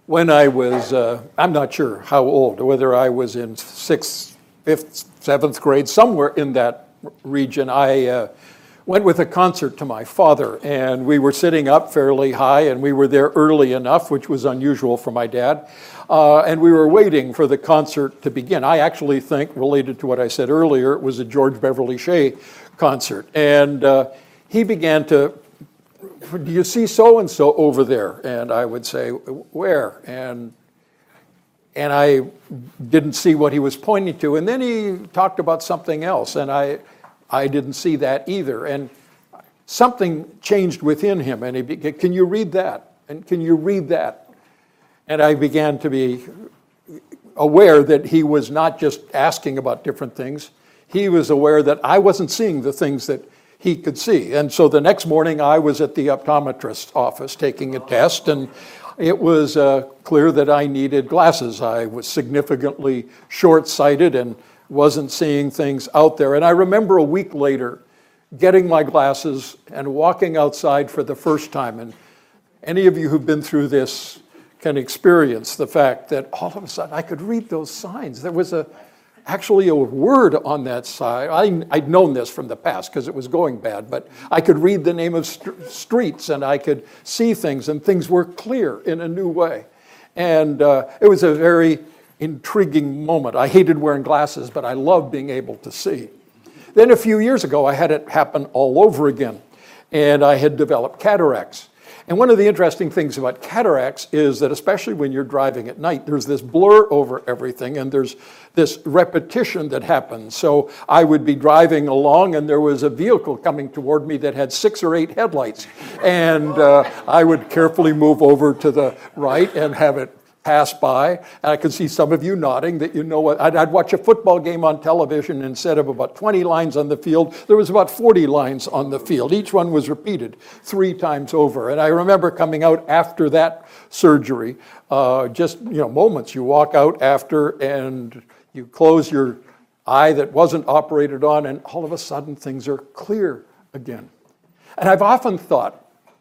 when I was, I'm not sure how old, whether I was in sixth, fifth, seventh grade, somewhere in that region, I went with a concert to my father, and we were sitting up fairly high, and we were there early enough, which was unusual for my dad, and we were waiting for the concert to begin. I actually think, related to what I said earlier, it was a George Beverly Shea concert, and he began to, do you see so-and-so over there? And I would say, where? And I didn't see what he was pointing to. And then he talked about something else, and I didn't see that either. And something changed within him, and he began, can you read that? And can you read that? And I began to be aware that he was not just asking about different things. He was aware that I wasn't seeing the things that he could see. And so the next morning I was at the optometrist's office taking a test, and it was clear that I needed glasses. I was significantly short-sighted and wasn't seeing things out there. And I remember a week later getting my glasses and walking outside for the first time. And any of you who've been through this can experience the fact that all of a sudden I could read those signs. There was actually a word on that sign. I'd known this from the past because it was going bad, but I could read the name of streets, and I could see things, and things were clear in a new way. And it was a very intriguing moment. I hated wearing glasses, but I loved being able to see. Then a few years ago, I had it happen all over again, and I had developed cataracts. And one of the interesting things about cataracts is that, especially when you're driving at night, there's this blur over everything, and there's this repetition that happens. So I would be driving along, and there was a vehicle coming toward me that had 6 or 8 headlights. And I would carefully move over to the right and have it pass by. And I could see some of you nodding that you know what. I'd watch a football game on television, and instead of about 20 lines on the field, there was about 40 lines on the field. Each one was repeated 3 times over. And I remember coming out after that surgery, just moments. You walk out after and you close your eye that wasn't operated on, and all of a sudden things are clear again. And I've often thought,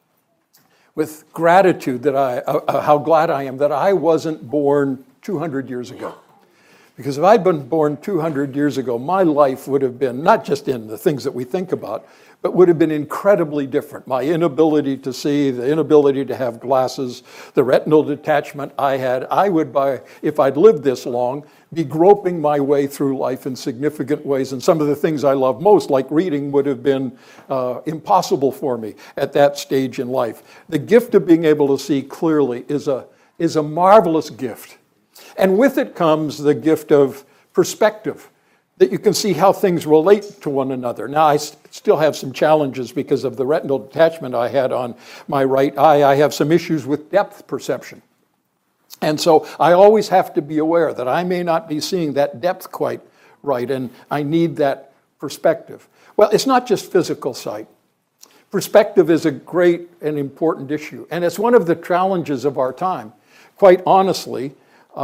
with gratitude, that how glad I am that I wasn't born 200 years ago. Because if I'd been born 200 years ago, my life would have been, not just in the things that we think about, but would have been incredibly different. My inability to see, the inability to have glasses, the retinal detachment I had, I would, if I'd lived this long, be groping my way through life in significant ways. And some of the things I love most, like reading, would have been impossible for me at that stage in life. The gift of being able to see clearly is a marvelous gift. And with it comes the gift of perspective, that you can see how things relate to one another. Now, I still have some challenges because of the retinal detachment I had on my right eye. I have some issues with depth perception. And so I always have to be aware that I may not be seeing that depth quite right, and I need that perspective. Well, it's not just physical sight. Perspective is a great and important issue, and it's one of the challenges of our time. Quite honestly,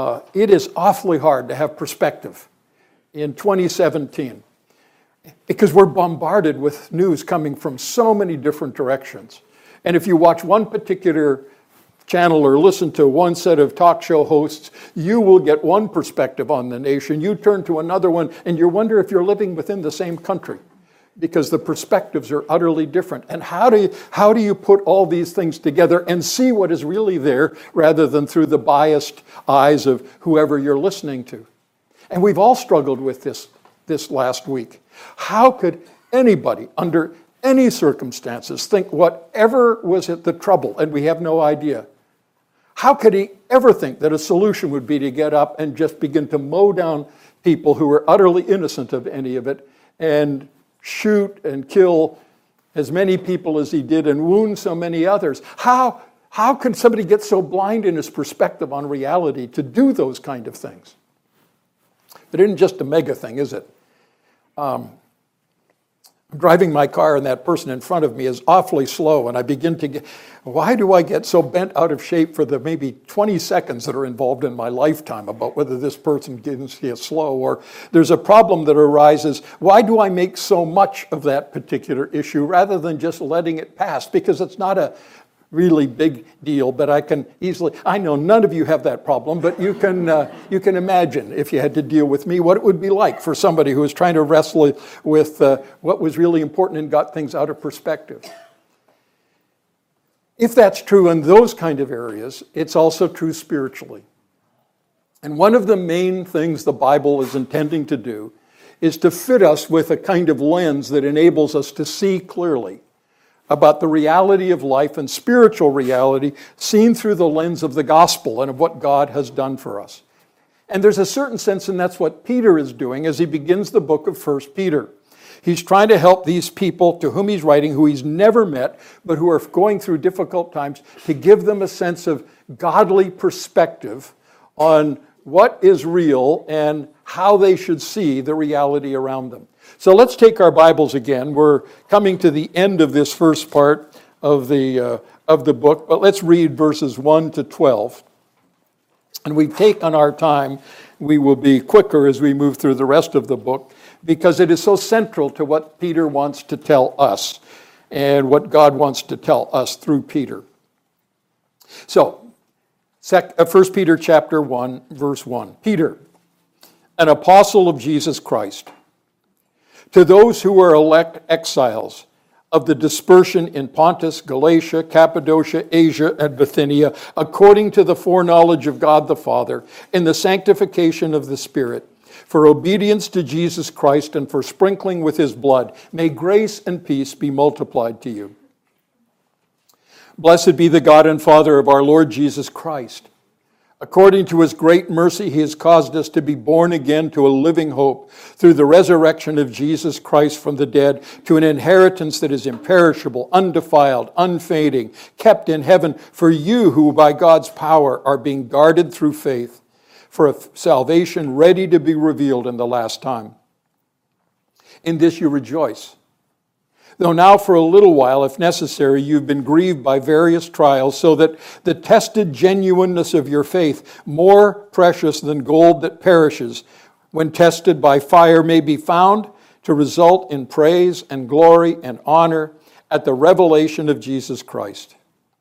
it is awfully hard to have perspective in 2017 because we're bombarded with news coming from so many different directions. And if you watch one particular channel or listen to one set of talk show hosts, you will get one perspective on the nation. You turn to another one, and you wonder if you're living within the same country because the perspectives are utterly different. And how do you put all these things together and see what is really there rather than through the biased eyes of whoever you're listening to? And we've all struggled with this last week. How could anybody, under any circumstances, think whatever was at the trouble, and we have no idea, how could he ever think that a solution would be to get up and just begin to mow down people who were utterly innocent of any of it and shoot and kill as many people as he did and wound so many others? How can somebody get so blind in his perspective on reality to do those kind of things? It isn't just a mega thing, is it? I'm driving my car, and that person in front of me is awfully slow, and I begin to get, why do I get so bent out of shape for the maybe 20 seconds that are involved in my lifetime about whether this person gets slow, or there's a problem that arises, why do I make so much of that particular issue rather than just letting it pass? Because it's not a really big deal, but I know none of you have that problem, but you can imagine if you had to deal with me, what it would be like for somebody who was trying to wrestle with what was really important and got things out of perspective. If that's true in those kind of areas, it's also true spiritually. And one of the main things the Bible is intending to do is to fit us with a kind of lens that enables us to see clearly about the reality of life and spiritual reality seen through the lens of the gospel and of what God has done for us. And there's a certain sense, and that's what Peter is doing as he begins the book of 1 Peter. He's trying to help these people to whom he's writing, who he's never met, but who are going through difficult times, to give them a sense of godly perspective on what is real and how they should see the reality around them. So let's take our Bibles again. We're coming to the end of this first part of the book, but let's read verses 1 to 12. And we take on our time. We will be quicker as we move through the rest of the book because it is so central to what Peter wants to tell us and what God wants to tell us through Peter. So, 1 Peter chapter 1, verse 1. Peter, an apostle of Jesus Christ, to those who are elect exiles of the dispersion in Pontus, Galatia, Cappadocia, Asia, and Bithynia, according to the foreknowledge of God the Father, in the sanctification of the Spirit, for obedience to Jesus Christ and for sprinkling with his blood, may grace and peace be multiplied to you. Blessed be the God and Father of our Lord Jesus Christ. According to his great mercy, he has caused us to be born again to a living hope through the resurrection of Jesus Christ from the dead, to an inheritance that is imperishable, undefiled, unfading, kept in heaven for you who by God's power are being guarded through faith for a salvation ready to be revealed in the last time. In this you rejoice. Though now for a little while, if necessary, you've been grieved by various trials, so that the tested genuineness of your faith, more precious than gold that perishes, when tested by fire, may be found to result in praise and glory and honor at the revelation of Jesus Christ.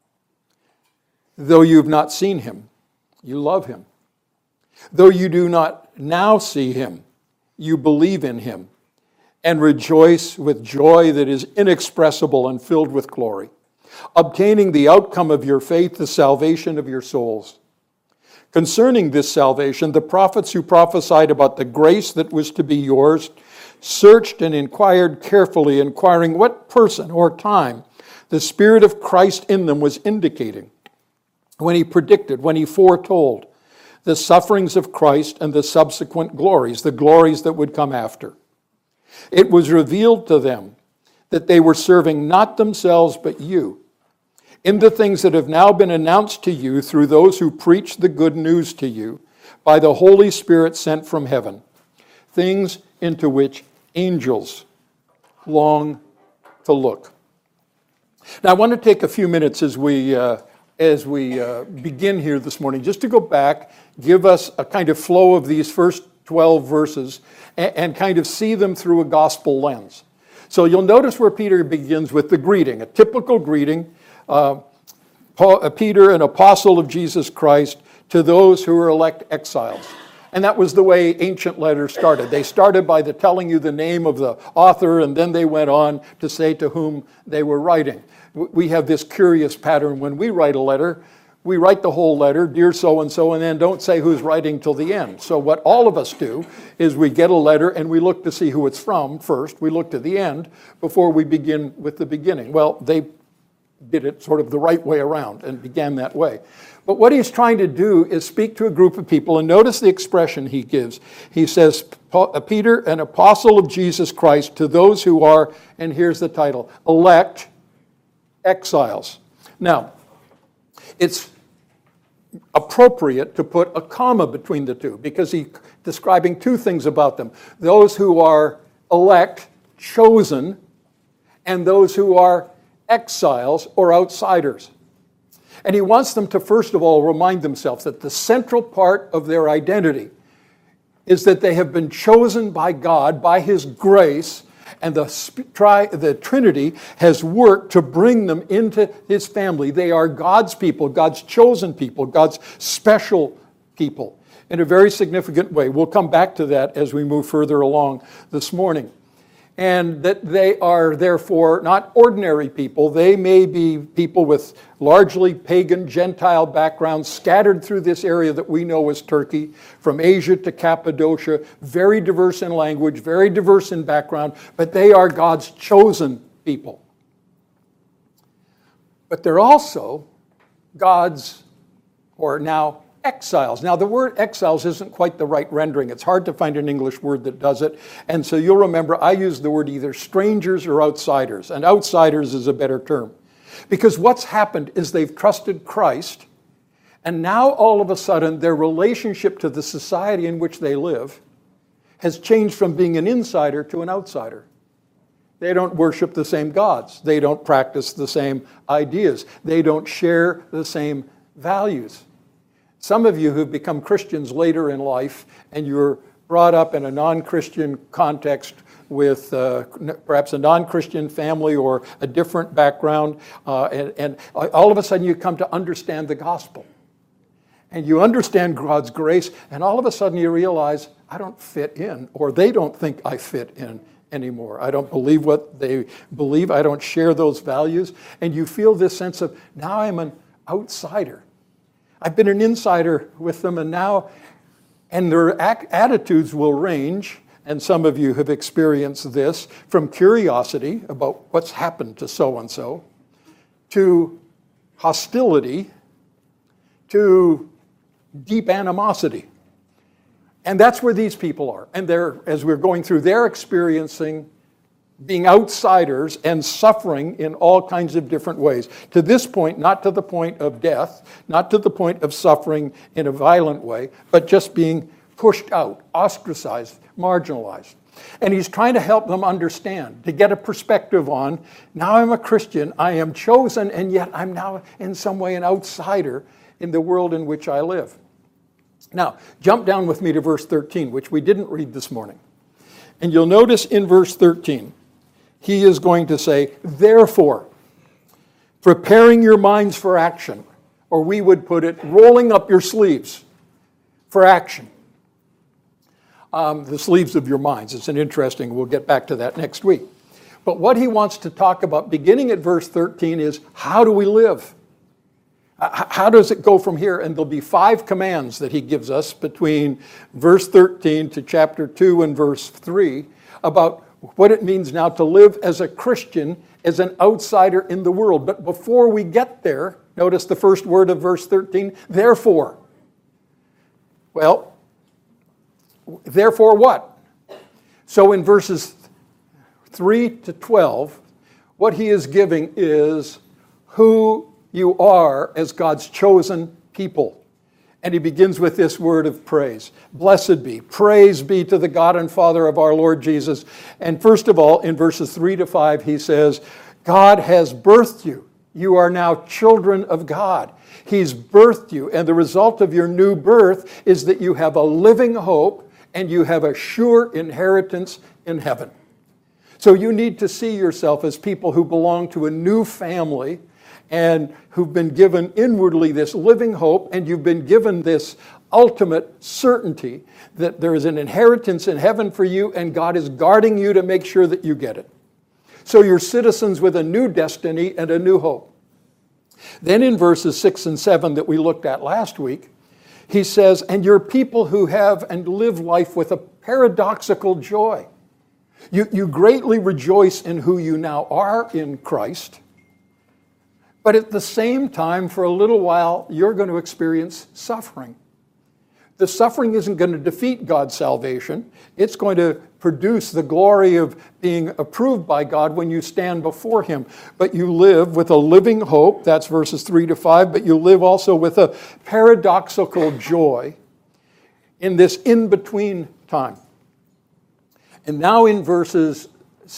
Though you've not seen him, you love him. Though you do not now see him, you believe in him, and rejoice with joy that is inexpressible and filled with glory, obtaining the outcome of your faith, the salvation of your souls. Concerning this salvation, the prophets who prophesied about the grace that was to be yours searched and inquired carefully, inquiring what person or time the Spirit of Christ in them was indicating when he predicted, when he foretold the sufferings of Christ and the subsequent glories, the glories that would come after. It was revealed to them that they were serving not themselves but you, in the things that have now been announced to you through those who preach the good news to you by the Holy Spirit sent from heaven, things into which angels long to look. Now I want to take a few minutes as we begin here this morning, just to go back, give us a kind of flow of these first 12 verses and kind of see them through a gospel lens. So you'll notice where Peter begins with the greeting, a typical greeting. Peter, an apostle of Jesus Christ, to those who are elect exiles. And that was the way ancient letters started. They started by telling you the name of the author, and then they went on to say to whom they were writing. We have this curious pattern when we write a letter. We write the whole letter, dear so-and-so, and then don't say who's writing till the end. So what all of us do is we get a letter and we look to see who it's from first. We look to the end before we begin with the beginning. Well, they did it sort of the right way around and began that way. But what he's trying to do is speak to a group of people, and notice the expression he gives. He says, Peter, an apostle of Jesus Christ, to those who are, and here's the title, elect exiles. Now, it's appropriate to put a comma between the two because he's describing two things about them. Those who are elect, chosen, and those who are exiles or outsiders. And he wants them to, first of all, remind themselves that the central part of their identity is that they have been chosen by God, by his grace, And the Trinity has worked to bring them into his family. They are God's people, God's chosen people, God's special people in a very significant way. We'll come back to that as we move further along this morning. And that they are therefore not ordinary people. They may be people with largely pagan Gentile backgrounds scattered through this area that we know as Turkey, from Asia to Cappadocia, very diverse in language, very diverse in background, but they are God's chosen people. But they're also God's, or now, exiles. Now, the word exiles isn't quite the right rendering. It's hard to find an English word that does it. And so you'll remember I use the word either strangers or outsiders. And outsiders is a better term. Because what's happened is they've trusted Christ. And now all of a sudden their relationship to the society in which they live has changed from being an insider to an outsider. They don't worship the same gods. They don't practice the same ideas. They don't share the same values. Some of you who've become Christians later in life and you're brought up in a non-Christian context with perhaps a non-Christian family or a different background, and all of a sudden you come to understand the gospel. And you understand God's grace, and all of a sudden you realize, I don't fit in, or they don't think I fit in anymore. I don't believe what they believe. I don't share those values. And you feel this sense of, now I'm an outsider. I've been an insider with them, and their attitudes will range, and some of you have experienced this, from curiosity about what's happened to so-and-so, to hostility, to deep animosity. And that's where these people are. And as we're going through, they're experiencing being outsiders and suffering in all kinds of different ways. To this point, not to the point of death, not to the point of suffering in a violent way, but just being pushed out, ostracized, marginalized. And he's trying to help them understand, to get a perspective on, now I'm a Christian, I am chosen, and yet I'm now in some way an outsider in the world in which I live. Now, jump down with me to verse 13, which we didn't read this morning. And you'll notice in verse 13, he is going to say, therefore, preparing your minds for action, or we would put it, rolling up your sleeves for action. The sleeves of your minds. It's an interesting, we'll get back to that next week. But what he wants to talk about, beginning at verse 13, is how do we live? How does it go from here? And there'll be 5 commands that he gives us between verse 13 to chapter 2 and verse 3 about what it means now to live as a Christian, as an outsider in the world. But before we get there, notice the first word of verse 13, therefore. Well, therefore what? So in verses 3 to 12, what he is giving is who you are as God's chosen people. And he begins with this word of praise. Blessed be, praise be to the God and Father of our Lord Jesus. And first of all, in verses 3 to 5, he says, God has birthed you. You are now children of God. He's birthed you. And the result of your new birth is that you have a living hope and you have a sure inheritance in heaven. So you need to see yourself as people who belong to a new family and who've been given inwardly this living hope, and you've been given this ultimate certainty that there is an inheritance in heaven for you, and God is guarding you to make sure that you get it. So you're citizens with a new destiny and a new hope. Then in verses 6 and 7 that we looked at last week, he says, and you're people who have and live life with a paradoxical joy. You greatly rejoice in who you now are in Christ, but at the same time, for a little while, you're going to experience suffering. The suffering isn't going to defeat God's salvation. It's going to produce the glory of being approved by God when you stand before Him. But you live with a living hope, that's verses 3 to 5, but you live also with a paradoxical joy in this in-between time. And now in verses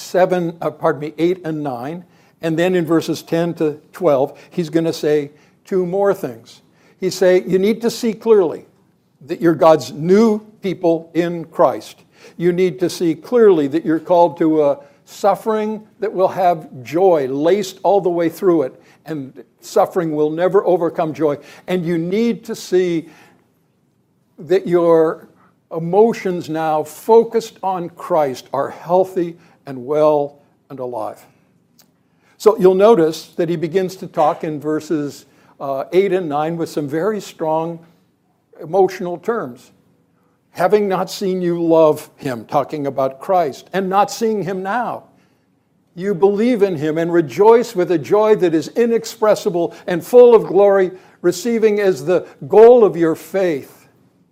8 and 9, and then in verses 10 to 12, he's going to say 2 more things. He's saying you need to see clearly that you're God's new people in Christ. You need to see clearly that you're called to a suffering that will have joy laced all the way through it, and suffering will never overcome joy. And you need to see that your emotions now focused on Christ are healthy and well and alive. So you'll notice that he begins to talk in verses 8 and 9 with some very strong emotional terms. Having not seen you love him, talking about Christ, and not seeing him now. You believe in him and rejoice with a joy that is inexpressible and full of glory, receiving as the goal of your faith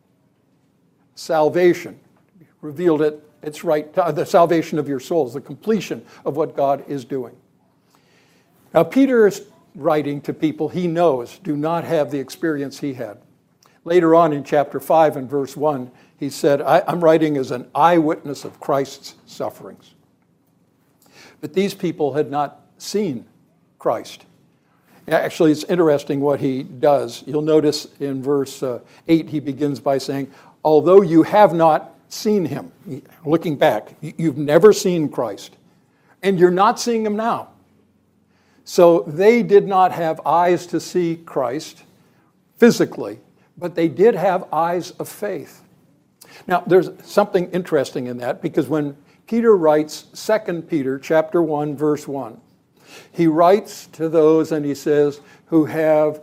salvation. Revealed at its right time, the salvation of your souls, the completion of what God is doing. Now, Peter is writing to people he knows do not have the experience he had. Later on in chapter 5 and verse 1, he said, I'm writing as an eyewitness of Christ's sufferings. But these people had not seen Christ. Actually, it's interesting what he does. You'll notice in verse 8, he begins by saying, although you have not seen him, looking back, you've never seen Christ, and you're not seeing him now. So they did not have eyes to see Christ physically, but they did have eyes of faith. Now, there's something interesting in that, because when Peter writes 2 Peter chapter 1, verse 1, he writes to those and he says, who have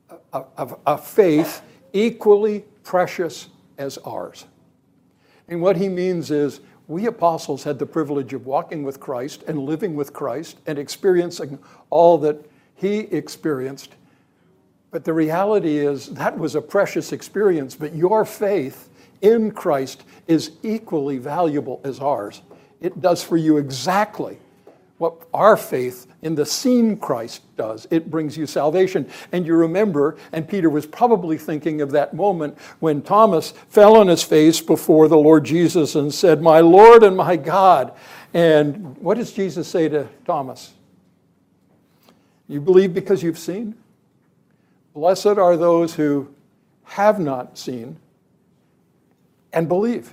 a faith equally precious as ours. And what he means is, we apostles had the privilege of walking with Christ and living with Christ and experiencing all that he experienced. But the reality is that was a precious experience, but your faith in Christ is equally valuable as ours. It does for you exactly what our faith in the seen Christ does. It brings you salvation. And you remember, and Peter was probably thinking of that moment when Thomas fell on his face before the Lord Jesus and said, my Lord and my God. And what does Jesus say to Thomas? You believe because you've seen? Blessed are those who have not seen and believe.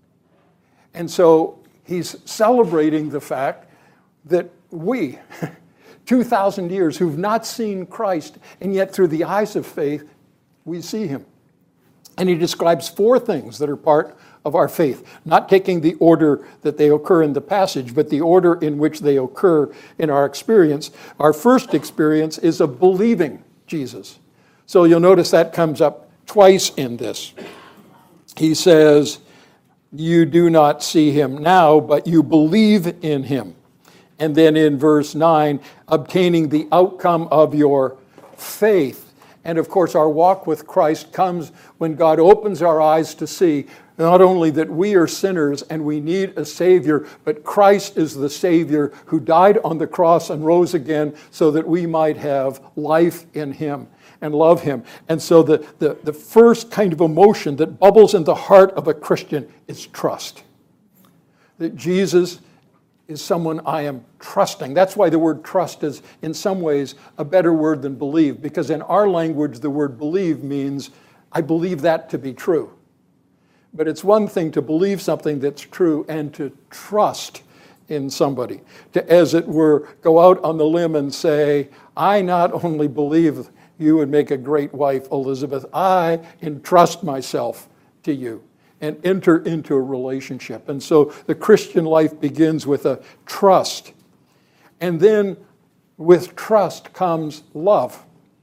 And so he's celebrating the fact that we, 2,000 years, who've not seen Christ, and yet through the eyes of faith, we see him. And he describes 4 things that are part of our faith, not taking the order that they occur in the passage, but the order in which they occur in our experience. Our first experience is of believing Jesus. So you'll notice that comes up twice in this. He says, you do not see him now, but you believe in him. And then in verse 9, obtaining the outcome of your faith. And of course, our walk with Christ comes when God opens our eyes to see not only that we are sinners and we need a Savior, but Christ is the Savior who died on the cross and rose again so that we might have life in him and love him. And so the first kind of emotion that bubbles in the heart of a Christian is trust. That Jesus is someone I am trusting. That's why the word trust is in some ways a better word than believe, because in our language the word believe means I believe that to be true. But it's one thing to believe something that's true and to trust in somebody. To, as it were, go out on the limb and say, I not only believe you would make a great wife, Elizabeth, I entrust myself to you. And enter into a relationship. And so the Christian life begins with a trust. And then with trust comes love.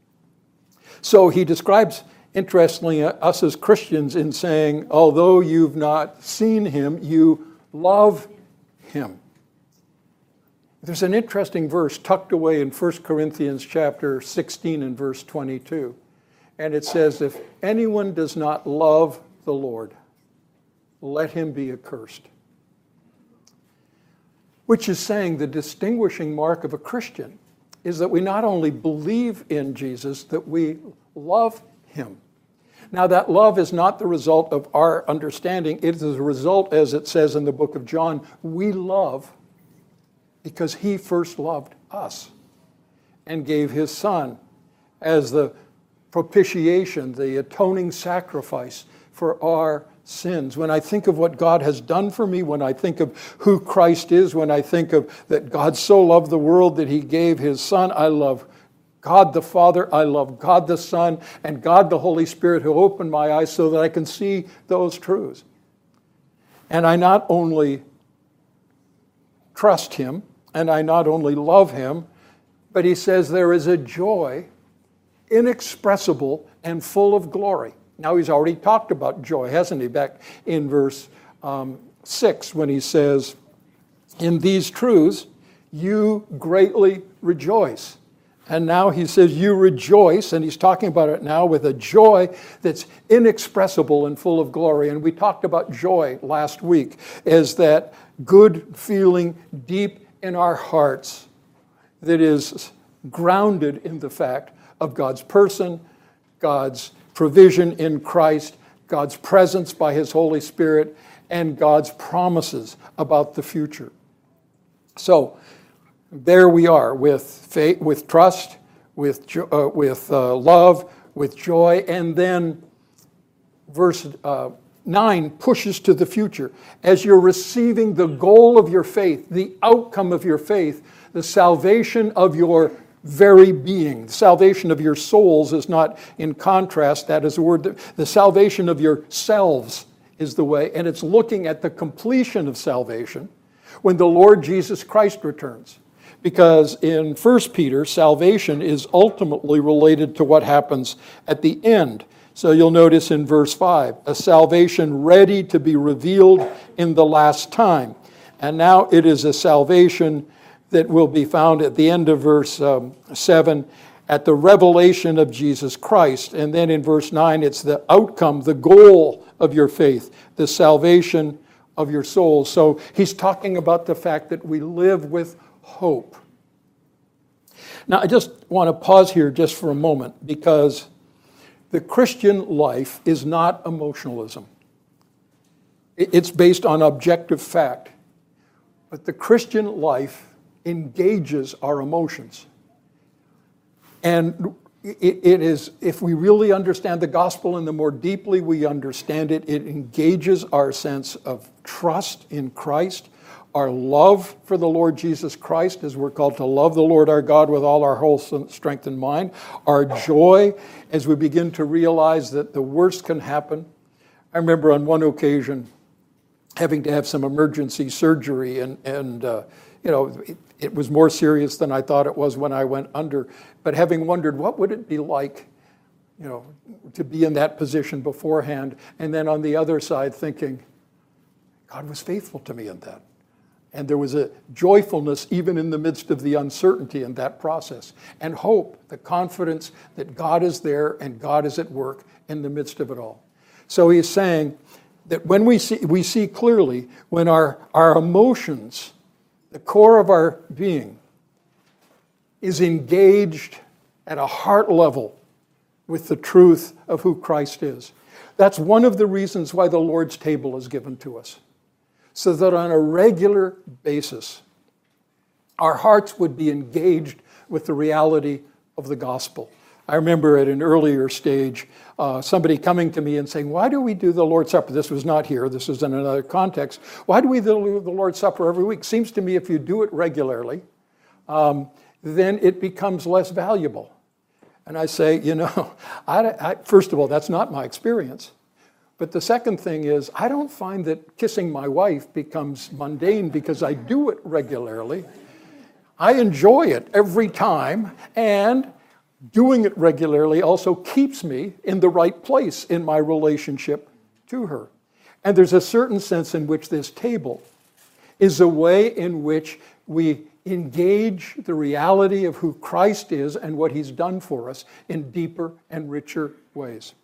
So he describes, interestingly, us as Christians in saying, although you've not seen him, you love him. There's an interesting verse tucked away in 1 Corinthians chapter 16 and verse 22. And it says, if anyone does not love the Lord, let him be accursed. Which is saying the distinguishing mark of a Christian is that we not only believe in Jesus, that we love him. Now that love is not the result of our understanding. It is a result, as it says in the book of John, we love because he first loved us and gave his son as the propitiation, the atoning sacrifice for our sins, when I think of what God has done for me, when I think of who Christ is, when I think of that God so loved the world that he gave his Son, I love God the Father, I love God the Son, and God the Holy Spirit who opened my eyes so that I can see those truths. And I not only trust him, and I not only love him, but he says there is a joy inexpressible and full of glory. Now he's already talked about joy, hasn't he? Back in verse 6 when he says, in these truths you greatly rejoice. And now he says you rejoice, and he's talking about it now with a joy that's inexpressible and full of glory. And we talked about joy last week as that good feeling deep in our hearts that is grounded in the fact of God's person, God's provision in Christ, God's presence by his Holy Spirit, and God's promises about the future. So there we are with faith, with trust, with love, with joy, and then verse 9 pushes to the future. As you're receiving the goal of your faith, the outcome of your faith, the salvation of your very being. The salvation of your souls is not in contrast. That is a word. The salvation of yourselves is the way. And it's looking at the completion of salvation when the Lord Jesus Christ returns. Because in 1 Peter, salvation is ultimately related to what happens at the end. So you'll notice in verse 5, a salvation ready to be revealed in the last time. And now it is a salvation that will be found at the end of verse 7 at the revelation of Jesus Christ. And then in verse 9, it's the outcome, the goal of your faith, the salvation of your souls. So he's talking about the fact that we live with hope. Now, I just want to pause here just for a moment, because the Christian life is not emotionalism. It's based on objective fact. But the Christian life engages our emotions. And it is, if we really understand the gospel and the more deeply we understand it, it engages our sense of trust in Christ, our love for the Lord Jesus Christ, as we're called to love the Lord our God with all our whole strength and mind, our joy as we begin to realize that the worst can happen. I remember on one occasion having to have some emergency surgery, and it was more serious than I thought it was when I went under. But having wondered, what would it be like, to be in that position beforehand, and then on the other side thinking, God was faithful to me in that. And there was a joyfulness even in the midst of the uncertainty in that process. And hope, the confidence that God is there and God is at work in the midst of it all. So he's saying that when we see clearly when our emotions, the core of our being, is engaged at a heart level with the truth of who Christ is. That's one of the reasons why the Lord's table is given to us. So that on a regular basis, our hearts would be engaged with the reality of the gospel. I remember at an earlier stage, somebody coming to me and saying, why do we do the Lord's Supper? This was not here, this was in another context. Why do we do the Lord's Supper every week? Seems to me if you do it regularly, then it becomes less valuable. And I say, first of all, that's not my experience. But the second thing is, I don't find that kissing my wife becomes mundane because I do it regularly. I enjoy it every time, and doing it regularly also keeps me in the right place in my relationship to her. And there's a certain sense in which this table is a way in which we engage the reality of who Christ is and what he's done for us in deeper and richer ways.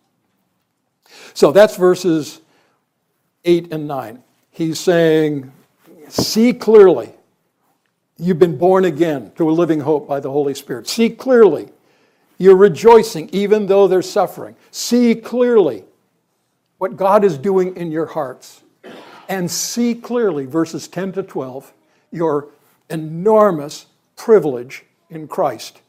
So that's verses 8 and 9. He's saying, see clearly, you've been born again to a living hope by the Holy Spirit. See clearly, you're rejoicing even though there's suffering. See clearly what God is doing in your hearts. And see clearly, verses 10 to 12, your enormous privilege in Christ.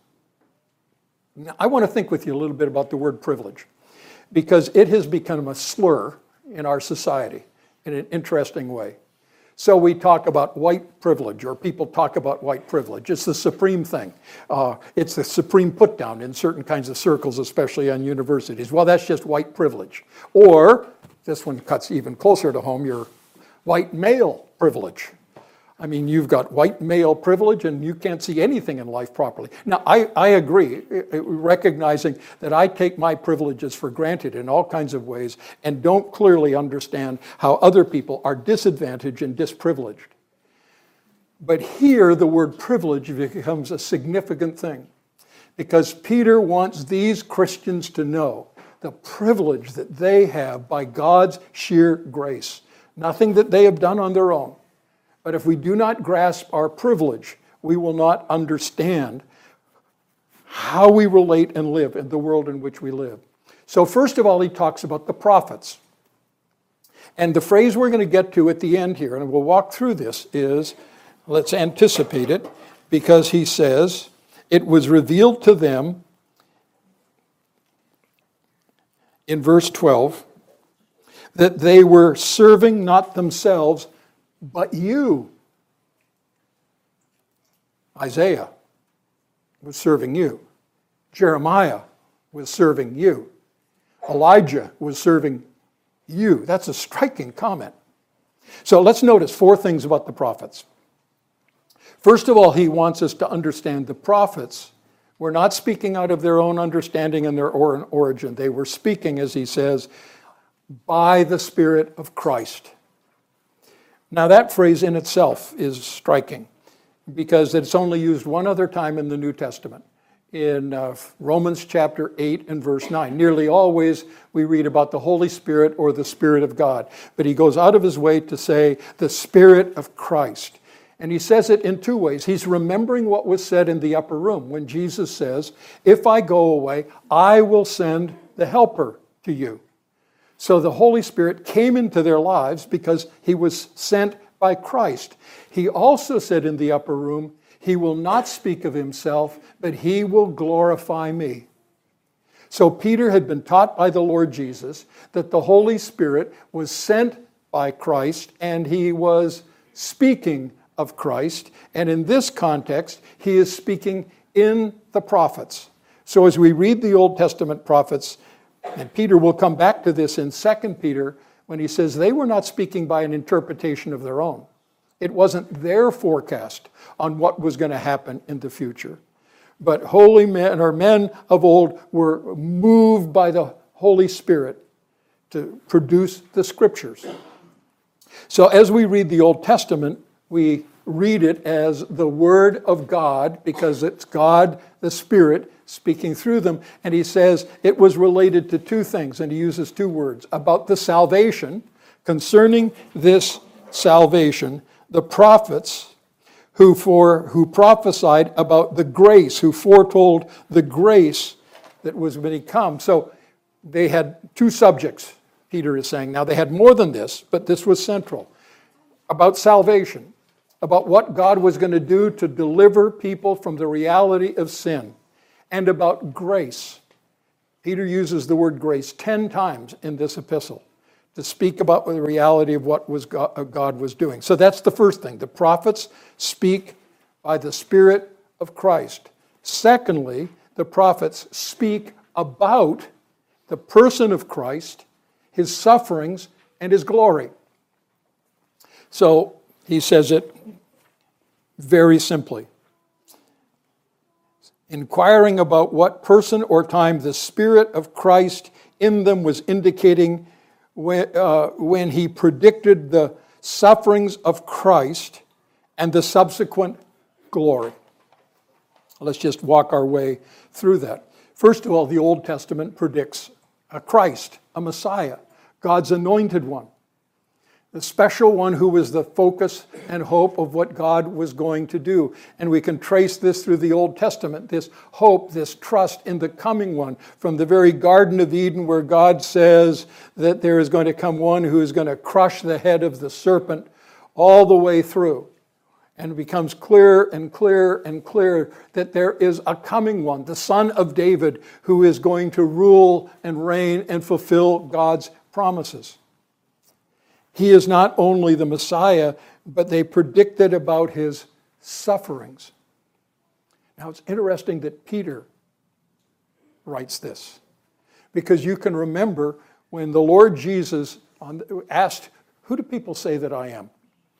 Now, I want to think with you a little bit about the word privilege, because it has become a slur in our society in an interesting way. So we talk about white privilege, or people talk about white privilege. It's the supreme thing. It's the supreme put down in certain kinds of circles, especially on universities. Well, that's just white privilege. Or, this one cuts even closer to home, your white male privilege. I mean, you've got white male privilege and you can't see anything in life properly. Now, I agree, recognizing that I take my privileges for granted in all kinds of ways and don't clearly understand how other people are disadvantaged and disprivileged. But here, the word privilege becomes a significant thing because Peter wants these Christians to know the privilege that they have by God's sheer grace. Nothing that they have done on their own. But if we do not grasp our privilege, we will not understand how we relate and live in the world in which we live. So first of all, he talks about the prophets. And the phrase we're going to get to at the end here, and we'll walk through this, is, let's anticipate it, because he says, it was revealed to them, in verse 12, that they were serving not themselves, but you. Isaiah was serving you. Jeremiah was serving you. Elijah was serving you. That's a striking comment. So let's notice 4 things about the prophets. First of all, he wants us to understand the prophets were not speaking out of their own understanding and their origin. They were speaking, as he says, by the Spirit of Christ. Now that phrase in itself is striking because it's only used one other time in the New Testament, in Romans chapter 8 and verse 9. Nearly always we read about the Holy Spirit or the Spirit of God, but he goes out of his way to say the Spirit of Christ. And he says it in 2 ways. He's remembering what was said in the upper room when Jesus says, if I go away, I will send the Helper to you. So the Holy Spirit came into their lives because he was sent by Christ. He also said in the upper room, he will not speak of himself, but he will glorify me. So Peter had been taught by the Lord Jesus that the Holy Spirit was sent by Christ and he was speaking of Christ. And in this context, he is speaking in the prophets. So as we read the Old Testament prophets, and Peter will come back to this in 2 Peter when he says they were not speaking by an interpretation of their own. It wasn't their forecast on what was going to happen in the future. But holy men or men of old were moved by the Holy Spirit to produce the Scriptures. So as we read the Old Testament, we read it as the Word of God because it's God, the Spirit, speaking through them. And he says it was related to 2 things, and he uses 2 words. About the salvation, concerning this salvation, the prophets who prophesied about the grace, who foretold the grace that was going to come. So they had 2 subjects, Peter is saying. Now they had more than this, but this was central. About salvation, about what God was going to do to deliver people from the reality of sin. And about grace. Peter uses the word grace 10 times in this epistle to speak about the reality of what God was doing. So that's the first thing. The prophets speak by the Spirit of Christ. Secondly, the prophets speak about the person of Christ, his sufferings, and his glory. So he says it very simply. Inquiring about what person or time the Spirit of Christ in them was indicating when he predicted the sufferings of Christ and the subsequent glory. Let's just walk our way through that. First of all, the Old Testament predicts a Christ, a Messiah, God's anointed one. The special one who was the focus and hope of what God was going to do. And we can trace this through the Old Testament, this hope, this trust in the coming one. From the very Garden of Eden where God says that there is going to come one who is going to crush the head of the serpent all the way through. And it becomes clearer and clearer and clearer that there is a coming one, the Son of David, who is going to rule and reign and fulfill God's promises. He is not only the Messiah, but they predicted about his sufferings. Now it's interesting that Peter writes this, because you can remember when the Lord Jesus asked, "Who do people say that I am?"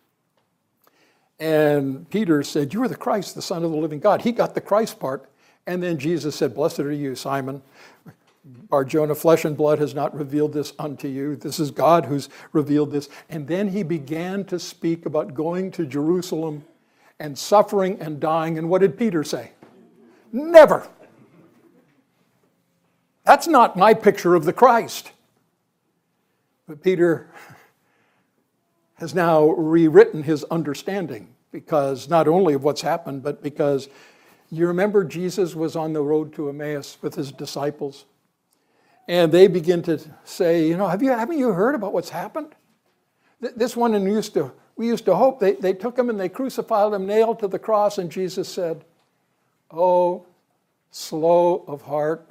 And Peter said, "You are the Christ, the Son of the living God." He got the Christ part. And then Jesus said, "Blessed are you, Simon Bar-Jonah, flesh and blood has not revealed this unto you. This is God who's revealed this." And then he began to speak about going to Jerusalem and suffering and dying. And what did Peter say? Never. That's not my picture of the Christ. But Peter has now rewritten his understanding, because not only of what's happened, but because you remember Jesus was on the road to Emmaus with his disciples. And they begin to say, haven't you heard about what's happened? This one, and we used to hope. They took him and they crucified him, nailed to the cross, and Jesus said, "Oh, slow of heart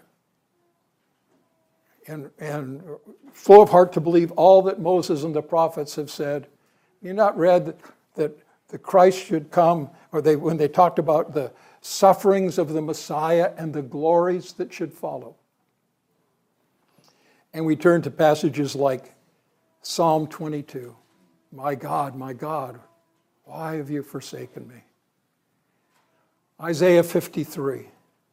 and slow of heart to believe all that Moses and the prophets have said." You not read that the Christ should come, or when they talked about the sufferings of the Messiah and the glories that should follow. And we turn to passages like Psalm 22. My God, why have you forsaken me? Isaiah 53.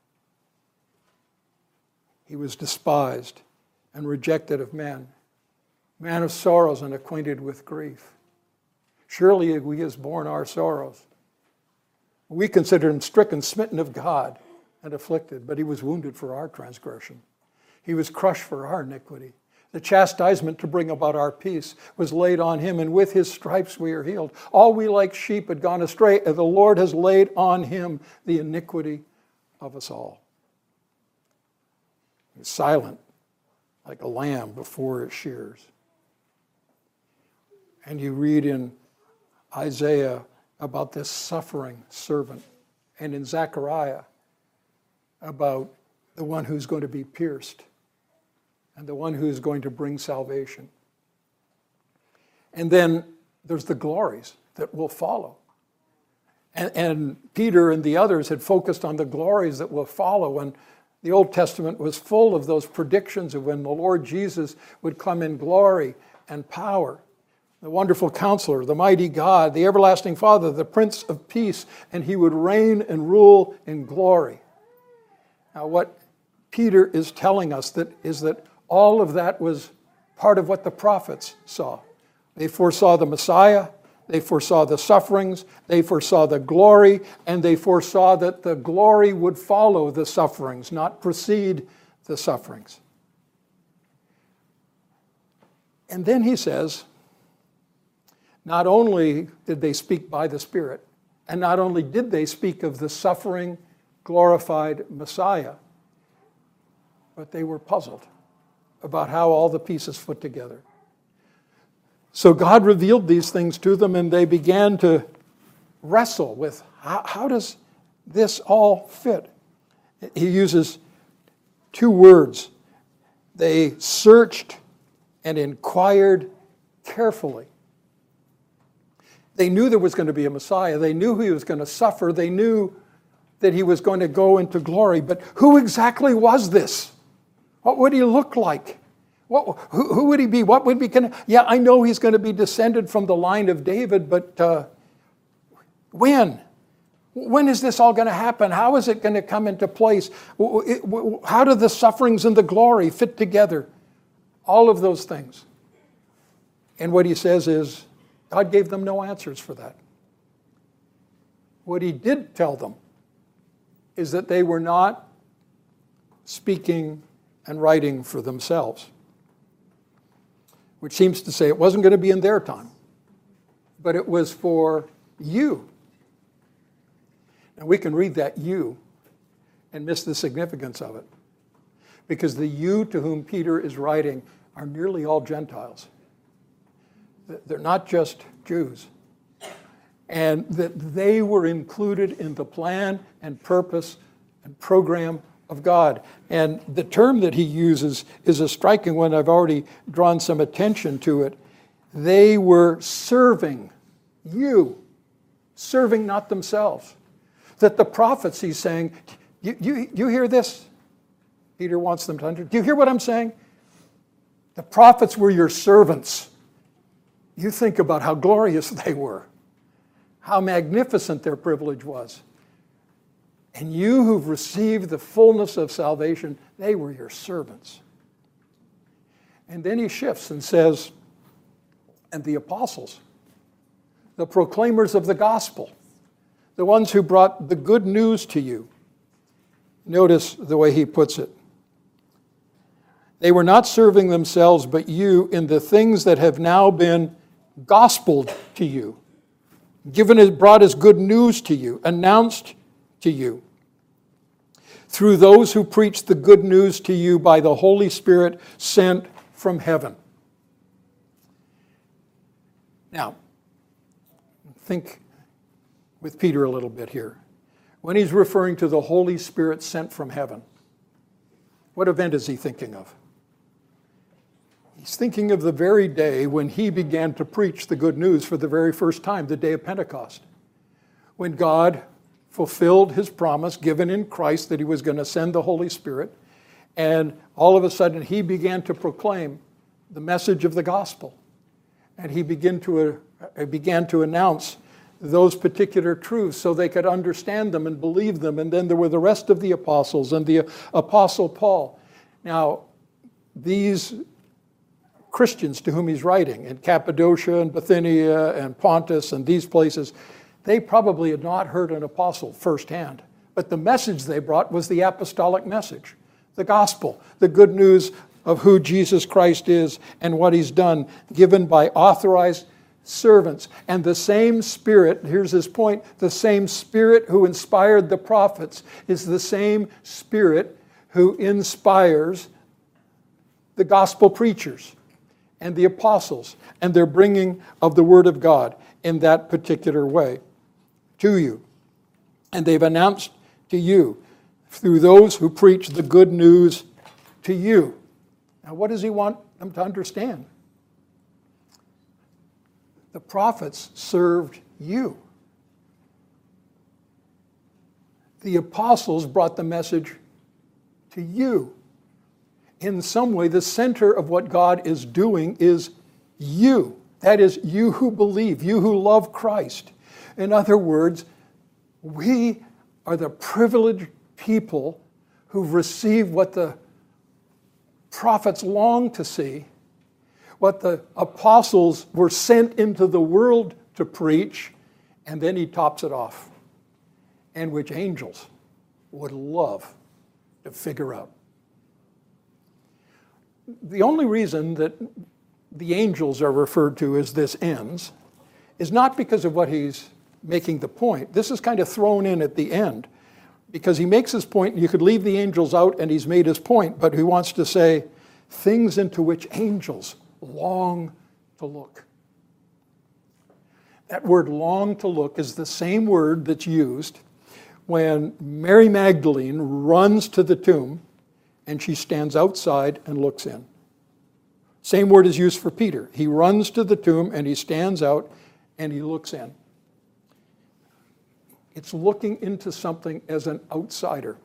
He was despised and rejected of men, man of sorrows and acquainted with grief. Surely he has borne our sorrows. We consider him stricken, smitten of God, and afflicted, but he was wounded for our transgression. He was crushed for our iniquity. The chastisement to bring about our peace was laid on him, and with his stripes we are healed. All we like sheep had gone astray, and the Lord has laid on him the iniquity of us all. He was silent like a lamb before its shears. And you read in Isaiah about this suffering servant, and in Zechariah about the one who's going to be pierced and the one who's going to bring salvation. And then there's the glories that will follow. And Peter and the others had focused on the glories that will follow, and the Old Testament was full of those predictions of when the Lord Jesus would come in glory and power. The wonderful counselor, the mighty God, the everlasting Father, the Prince of Peace, and he would reign and rule in glory. Now, what Peter is telling us is that all of that was part of what the prophets saw. They foresaw the Messiah, they foresaw the sufferings, they foresaw the glory, and they foresaw that the glory would follow the sufferings, not precede the sufferings. And then he says, not only did they speak by the Spirit, and not only did they speak of the suffering, glorified Messiah, but they were puzzled about how all the pieces fit together. So God revealed these things to them, and they began to wrestle with how does this all fit? He uses two words. They searched and inquired carefully. They knew there was going to be a Messiah. They knew he was going to suffer. They knew that he was going to go into glory. But who exactly was this? What would he look like? Who would he be? What would be? Yeah, I know he's going to be descended from the line of David, but when? When is this all going to happen? How is it going to come into place? How do the sufferings and the glory fit together? All of those things. And what he says is, God gave them no answers for that. What he did tell them is that they were not speaking and writing for themselves, which seems to say it wasn't going to be in their time, but it was for you. And we can read that you and miss the significance of it, because the you to whom Peter is writing are nearly all Gentiles. They're not just Jews. And that they were included in the plan and purpose and program of God. And the term that he uses is a striking one. I've already drawn some attention to it. They were serving you, serving not themselves. That the prophets, he's saying, you hear this? Peter wants them to understand. Do you hear what I'm saying? The prophets were your servants. You think about how glorious they were, how magnificent their privilege was. And you who've received the fullness of salvation, they were your servants. And then he shifts and says, and the apostles, the proclaimers of the gospel, the ones who brought the good news to you. Notice the way he puts it. They were not serving themselves, but you in the things that have now been gospeled to you, brought as good news to you, announced to you, through those who preach the good news to you by the Holy Spirit sent from heaven. Now, think with Peter a little bit here. When he's referring to the Holy Spirit sent from heaven, what event is he thinking of? He's thinking of the very day when he began to preach the good news for the very first time, the day of Pentecost, when God fulfilled his promise given in Christ that he was going to send the Holy Spirit, and all of a sudden he began to proclaim the message of the gospel, and he began to announce those particular truths so they could understand them and believe them. And then there were the rest of the apostles and the apostle Paul. Now, these Christians to whom he's writing in Cappadocia and Bithynia and Pontus and these places, they probably had not heard an apostle firsthand. But the message they brought was the apostolic message, the gospel, the good news of who Jesus Christ is and what he's done, given by authorized servants. And the same Spirit, here's his point, the same Spirit who inspired the prophets is the same Spirit who inspires the gospel preachers and the apostles and their bringing of the word of God in that particular way to you. And they've announced to you through those who preach the good news to you. Now, what does he want them to understand? The prophets served you. The apostles brought the message to you. In some way, the center of what God is doing is you. That is, you who believe, you who love Christ. In other words, we are the privileged people who've received what the prophets longed to see, what the apostles were sent into the world to preach, and then he tops it off, and which angels would love to figure out. The only reason that the angels are referred to as this ends is not because of what he's making the point. This is kind of thrown in at the end because he makes his point. You could leave the angels out and he's made his point, but he wants to say things into which angels long to look. That word long to look is the same word that's used when Mary Magdalene runs to the tomb and she stands outside and looks in. Same word is used for Peter. He runs to the tomb and he stands out and he looks in. It's looking into something as an outsider.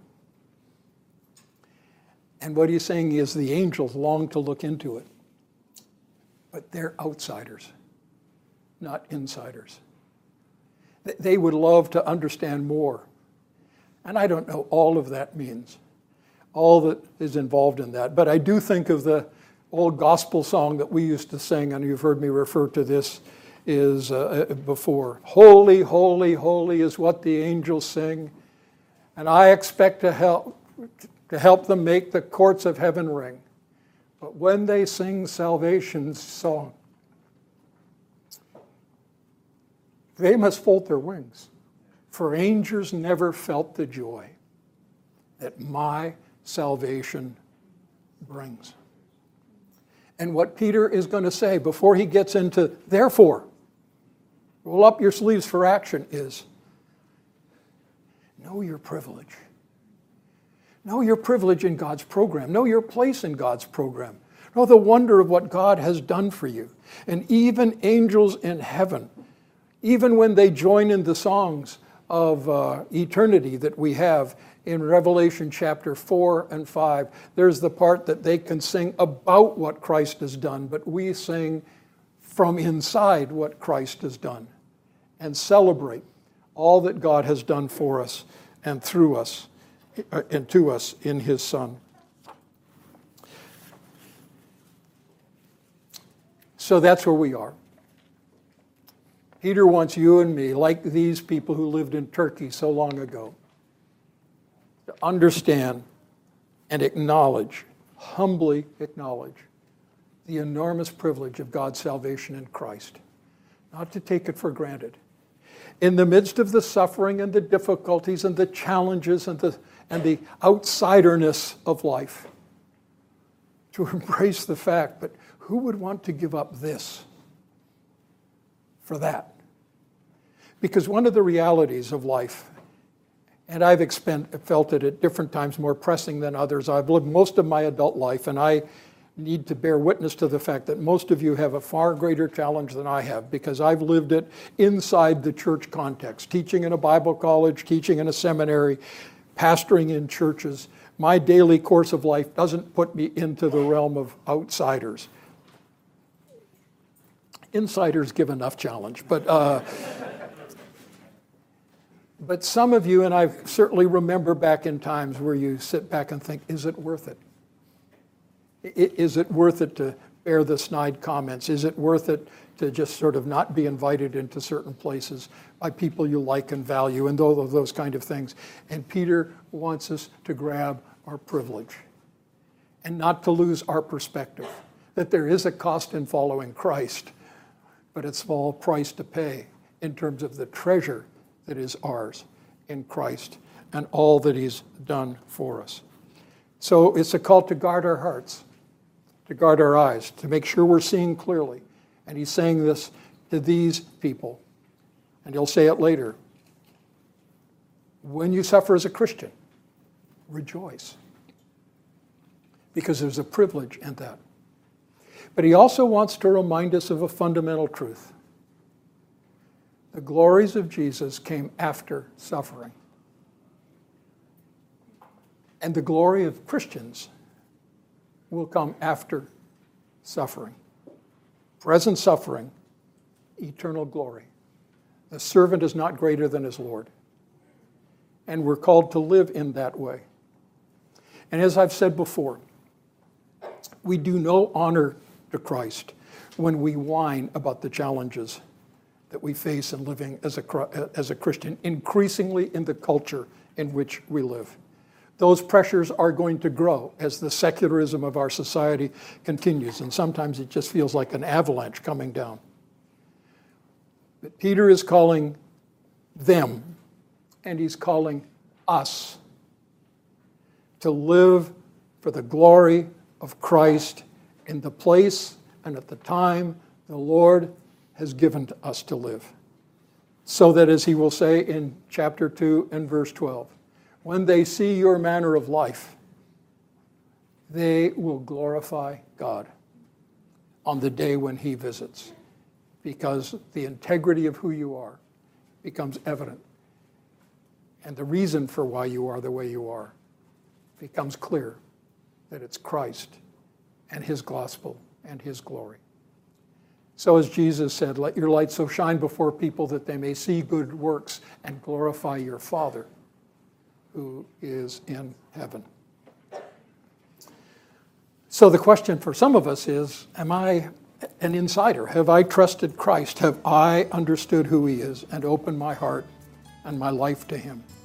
And what he's saying is the angels long to look into it. But they're outsiders, not insiders. They would love to understand more. And I don't know all of that means, all that is involved in that. But I do think of the old gospel song that we used to sing, and you've heard me refer to this is before. Holy, holy, holy is what the angels sing, and I expect to help them make the courts of heaven ring. But when they sing salvation's song, they must fold their wings, for angels never felt the joy that my salvation brings. And what Peter is going to say before he gets into, therefore, roll up your sleeves for action, is know your privilege. Know your privilege in God's program. Know your place in God's program. Know the wonder of what God has done for you. And even angels in heaven, even when they join in the songs of eternity that we have in Revelation chapter 4 and 5, there's the part that they can sing about what Christ has done, but we sing from inside what Christ has done and celebrate all that God has done for us and through us and to us in his Son. So that's where we are. Peter wants you and me, like these people who lived in Turkey so long ago, to understand and acknowledge, humbly acknowledge, the enormous privilege of God's salvation in Christ. Not to take it for granted. In the midst of the suffering and the difficulties and the challenges and the outsiderness of life, to embrace the fact that who would want to give up this for that? Because one of the realities of life, and I've felt it at different times more pressing than others. I've lived most of my adult life, and I need to bear witness to the fact that most of you have a far greater challenge than I have, because I've lived it inside the church context, teaching in a Bible college, teaching in a seminary, pastoring in churches. My daily course of life doesn't put me into the realm of outsiders. Insiders give enough challenge, but some of you, and I certainly remember back in times where you sit back and think, is it worth it? Is it worth it to bear the snide comments? Is it worth it to just sort of not be invited into certain places by people you like and value and all of those kind of things? And Peter wants us to grab our privilege and not to lose our perspective, that there is a cost in following Christ, but it's a small price to pay in terms of the treasure that is ours in Christ and all that he's done for us. So it's a call to guard our hearts, to guard our eyes, to make sure we're seeing clearly. And he's saying this to these people. And he'll say it later. When you suffer as a Christian, rejoice. Because there's a privilege in that. But he also wants to remind us of a fundamental truth. The glories of Jesus came after suffering. And the glory of Christians will come after suffering. Present suffering, eternal glory. The servant is not greater than his Lord. And we're called to live in that way. And as I've said before, we do no honor to Christ when we whine about the challenges that we face in living as a Christian, increasingly in the culture in which we live. Those pressures are going to grow as the secularism of our society continues, and sometimes it just feels like an avalanche coming down. But Peter is calling them, and he's calling us to live for the glory of Christ in the place and at the time the Lord has given to us to live. So that, as he will say in chapter 2 and verse 12, when they see your manner of life, they will glorify God on the day when he visits, because the integrity of who you are becomes evident. And the reason for why you are the way you are becomes clear, that it's Christ and his gospel and his glory. So as Jesus said, let your light so shine before people that they may see good works and glorify your Father who is in heaven. So the question for some of us is, am I an insider? Have I trusted Christ? Have I understood who he is and opened my heart and my life to him?